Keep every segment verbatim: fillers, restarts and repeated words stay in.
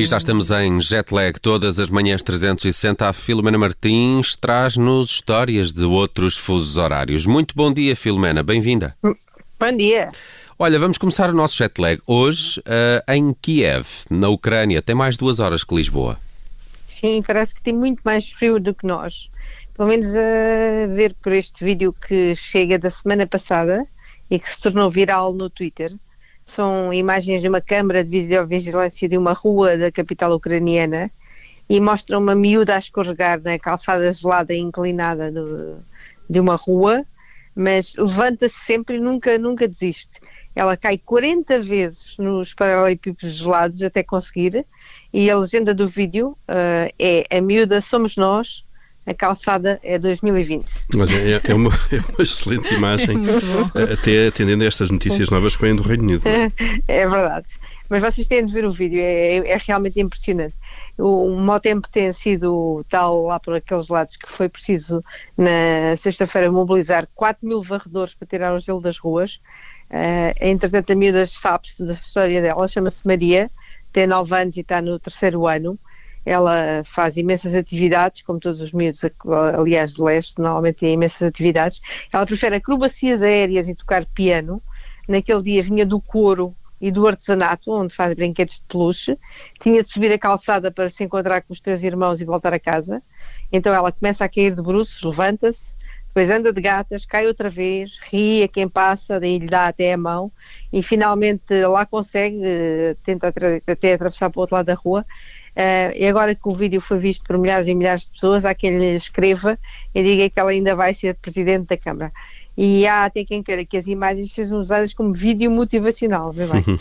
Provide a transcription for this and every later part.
E já estamos em Jetlag todas as manhãs trezentos e sessenta. A Filomena Martins traz-nos histórias de outros fusos horários. Muito bom dia, Filomena. Bem-vinda. Bom dia. Olha, vamos começar o nosso Jetlag hoje uh, em Kiev, na Ucrânia. Tem mais duas horas que Lisboa. Sim, parece que tem muito mais frio do que nós. Pelo menos a ver por este vídeo que chega da semana passada e que se tornou viral no Twitter. São imagens de uma câmara de videovigilância de uma rua da capital ucraniana e mostram uma miúda a escorregar na calçada gelada e inclinada do, de uma rua, mas levanta-se sempre e nunca, nunca desiste. Ela cai quarenta vezes nos paralelepípedos gelados até conseguir, e a legenda do vídeo uh, é: a miúda somos nós, a calçada é dois mil e vinte. Olha, é, é, uma, é uma excelente imagem, até atendendo a estas notícias novas que vêm do Reino Unido. É, é verdade. Mas vocês têm de ver o vídeo, é, é realmente impressionante. O, o mau tempo tem sido tal lá por aqueles lados que foi preciso, na sexta-feira, mobilizar quatro mil varredores para tirar o gelo das ruas. Uh, entretanto, a miúda sabe-se da história dela, chama-se Maria, tem nove anos e está no terceiro ano. Ela faz imensas atividades, como todos os miúdos, aliás, de leste, normalmente tem imensas atividades. Ela prefere acrobacias aéreas e tocar piano. Naquele dia vinha do coro e do artesanato, onde faz brinquedos de peluche. Tinha de subir a calçada para se encontrar com os três irmãos e voltar a casa. Então ela começa a cair de bruços, levanta-se, depois anda de gatas, cai outra vez, ri a quem passa, daí lhe dá até a mão, e finalmente lá consegue, tenta até atravessar para o outro lado da rua. Uh, e agora que o vídeo foi visto por milhares e milhares de pessoas, há quem lhe escreva e diga que ela ainda vai ser Presidente da Câmara. E há até quem queira que as imagens sejam usadas como vídeo motivacional, vê bem.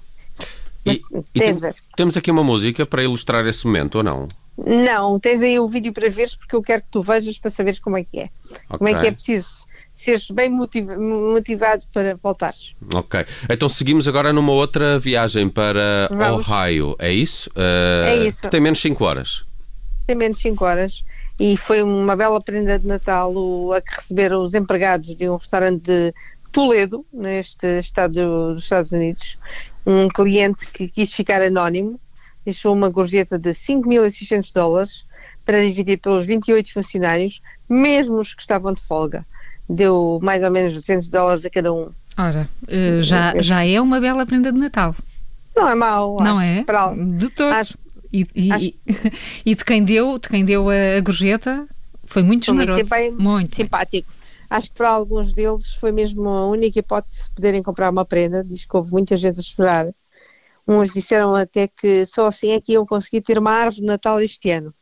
Mas, e, e tem, temos aqui uma música para ilustrar esse momento, ou não? Não, tens aí o vídeo para veres, porque eu quero que tu vejas para saberes como é que é. Okay. Como é que é preciso seres bem motiv- motivado para voltares. Ok. Então seguimos agora numa outra viagem para Vamos. Ohio, é isso? Uh, é isso. Que tem menos cinco horas. Tem menos cinco horas. E foi uma bela prenda de Natal o, a que receberam os empregados de um restaurante de Toledo, neste estado dos Estados Unidos. Um cliente que quis ficar anónimo deixou uma gorjeta de cinco mil e seiscentos dólares para dividir pelos vinte e oito funcionários, mesmo os que estavam de folga. Deu mais ou menos duzentos dólares a cada um. Ora, já, já é uma bela prenda de Natal. Não é mau. Não acho, é? Para... De todos. Acho... E, e, acho... e, e de quem deu, de quem deu a, a gorjeta, foi muito foi generoso. Muito, muito simpático. Muito. Acho que para alguns deles foi mesmo a única hipótese de poderem comprar uma prenda. Diz que houve muita gente a esperar. Uns disseram até que só assim é que iam conseguir ter uma árvore de Natal este ano.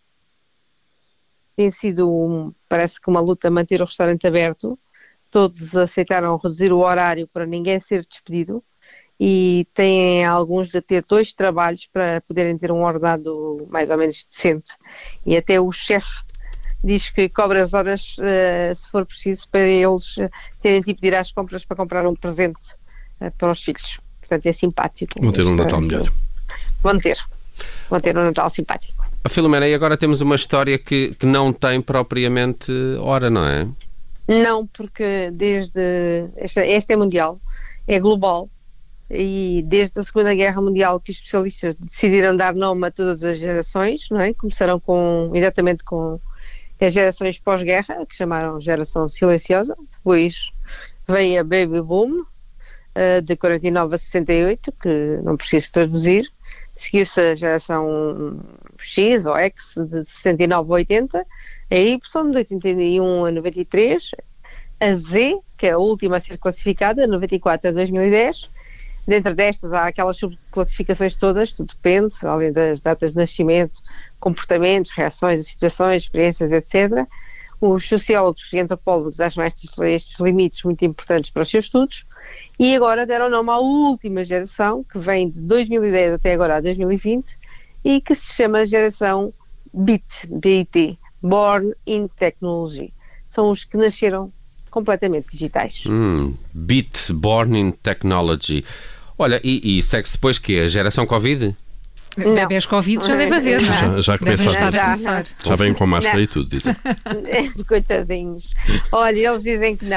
Tem sido, um, parece que uma luta manter o restaurante aberto. Todos aceitaram reduzir o horário para ninguém ser despedido e têm alguns de ter dois trabalhos para poderem ter um ordenado mais ou menos decente. E até o chefe diz que cobra as horas uh, se for preciso para eles terem tipo de ir às compras para comprar um presente uh, para os filhos. Portanto, é simpático. Vão ter um Natal melhor. Vão ter. Vão ter um Natal simpático. A Filomena, e agora temos uma história que, que não tem propriamente hora, não é? Não, porque desde... Esta, esta é mundial, é global, e desde a Segunda Guerra Mundial que os especialistas decidiram dar nome a todas as gerações, não é? Começaram com, exatamente com as gerações pós-guerra, que chamaram geração silenciosa, depois veio a Baby Boom, de quarenta e nove a sessenta e oito, que não preciso traduzir. Seguiu-se a geração X ou X de sessenta e nove a oitenta, a Y de oitenta e um a noventa e três, a Z, que é a última a ser classificada, noventa e quatro a dois mil e dez. Dentro destas há aquelas subclassificações todas, tudo depende, além das datas de nascimento, comportamentos, reações a situações, experiências, etcétera. Os sociólogos e antropólogos acham estes, estes limites muito importantes para os seus estudos. E agora deram nome à última geração, que vem de dois mil e dez até agora a dois mil e vinte, e que se chama geração B I T, B I T, Born in Technology. São os que nasceram completamente digitais. Hum, B I T, Born in Technology. Olha, e, e segue-se depois que a geração Covid? Bebés Covid já deve haver, não é? Já, já começa estar a a começar. Já vêm com máscara não. E tudo, dizem. Coitadinhos. Olha, eles dizem que não.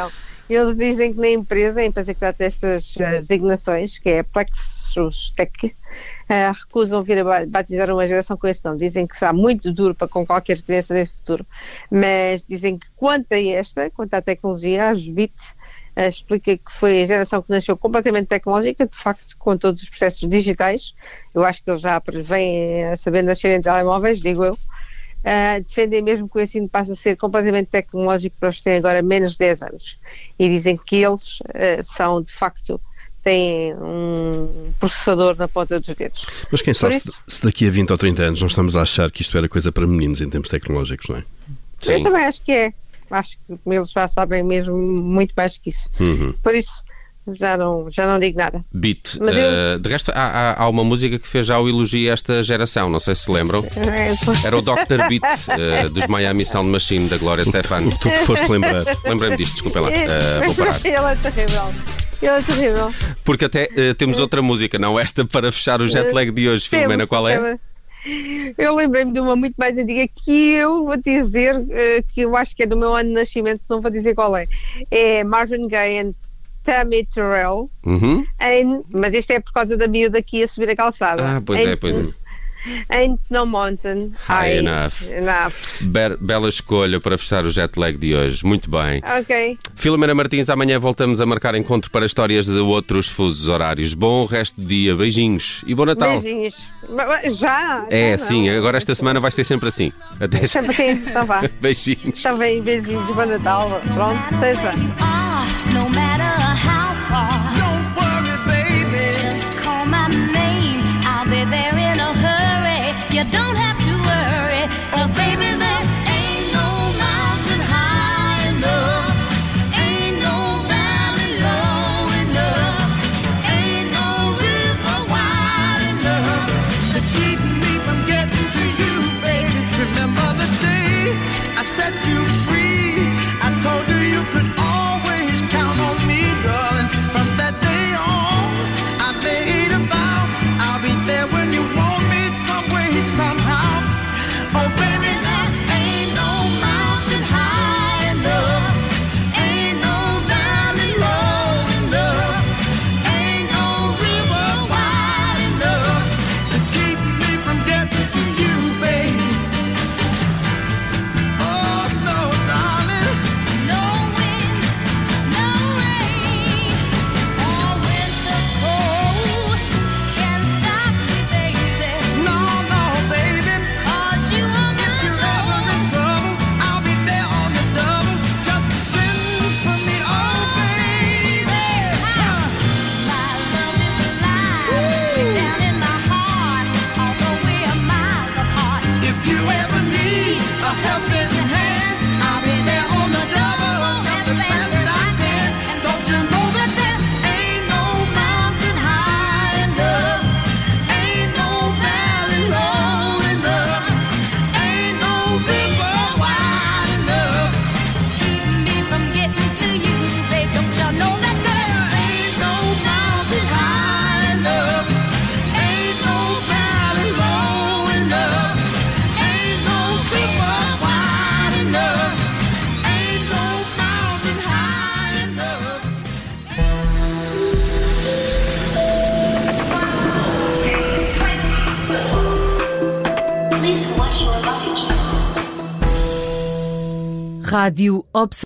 Eles dizem que na empresa, a empresa que dá estas uh, designações, que é a Plexus-Tech, uh, recusam vir a batizar uma geração com esse nome. Dizem que será muito duro para com qualquer criança nesse futuro. Mas dizem que quanto a esta, quanto à tecnologia, a Bit uh, explica que foi a geração que nasceu completamente tecnológica, de facto, com todos os processos digitais. Eu acho que eles já vêm a saber nascer em telemóveis, digo eu. Uh, defendem mesmo que o ensino passe a ser completamente tecnológico para os que têm agora menos de dez anos e dizem que eles uh, são de facto, têm um processador na ponta dos dedos. Mas quem sabe isso, se, se daqui a vinte ou trinta anos nós estamos a achar que isto era coisa para meninos em termos tecnológicos, não é? Sim. Eu também acho que é, acho que eles já sabem mesmo muito mais que isso. Uhum. Por isso Já não, já não digo nada. Beat. Mas eu... uh, de resto, há, há, há uma música que fez já o elogio a esta geração, não sei se se lembram. Era o doutor Beat, uh, dos Miami Sound Machine, da Gloria Stefan. Tu te foste lembrar. Lembrei-me disto, desculpem lá. Uh, vou parar. Ele é terrível. Ele é terrível. Porque até uh, temos outra música, não esta, para fechar o jet lag de hoje. Filomena, qual é? Eu lembrei-me de uma muito mais antiga que eu vou dizer, uh, que eu acho que é do meu ano de nascimento, não vou dizer qual é. É Marvin Gaye and Tammy Terrell, uhum. and, mas isto é por causa da miúda aqui a subir a calçada. Ah, pois ain't, é, pois é. Ain't no mountain high, high enough. enough. Be- bela escolha para fechar o jet lag de hoje. Muito bem. Ok. Filomena Martins, amanhã voltamos a marcar encontro para histórias de outros fusos horários. Bom resto de dia. Beijinhos e bom Natal. Beijinhos. Já? É, já sim. não. Agora esta semana vai ser sempre assim. Até já. Sempre assim, então vá. Beijinhos. Está bem, beijinhos. Bom Natal. Pronto, seja. No matter how far, don't worry, baby. Just call my name. I'll be there in a hurry. You don't have to worry, 'cause baby, there ain't no mountain high enough, ain't no valley low enough, ain't no river wide enough to keep me from getting to you, baby. Remember the day I set you free? I told you you could always count on me, darling. From that day on, I made a vow I'll be there when you want me, some way, somehow. Oh, baby, there ain't no mountain high enough, ain't no valley low enough, ain't no river wide enough to keep me from getting to you, baby. Oh, no, darling. No wind, no rain, or winter's cold can stop me, baby. No, no, baby. 'Cause you are my If you're ever in trouble, I'll be there on the double. Just send for me, oh baby. My love is alive, deep down in my heart, although we are miles apart. If you ever need a helping hand, I'll be there on the double. Just as fast as I can. Don't you know that there ain't no mountain high enough, ain't no valley low enough, ain't no river wide enough. Keep me from getting to you, babe. Don't you know that there Ain't no mountain high enough, ain't no valley low enough, ain't no river wide enough, ain't no mountain high enough. Rádio Observador.